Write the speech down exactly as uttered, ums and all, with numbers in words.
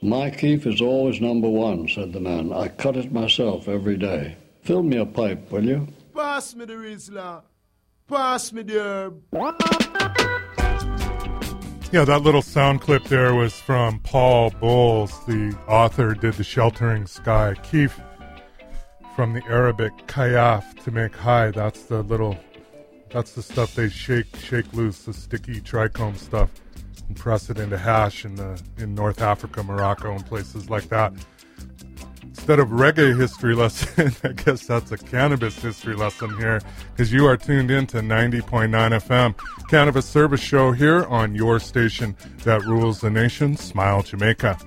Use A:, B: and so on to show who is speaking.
A: My keef is always number one, said the man. I cut it myself every day. Fill me a pipe, will you?
B: Pass me the Rizla. Pass me the herb.
C: Yeah, that little sound clip there was from Paul Bowles, the author, did The Sheltering Sky. Keef, from the Arabic kayaf, to make high. That's the little, that's the stuff they shake, shake loose, the sticky trichome stuff, and press it into hash in the in North Africa, Morocco, and places like that. Instead of reggae history lesson, I guess that's a cannabis history lesson here, because you are tuned in to ninety point nine F M, Cannabis Service Show here on your station that rules the nation, Smile Jamaica.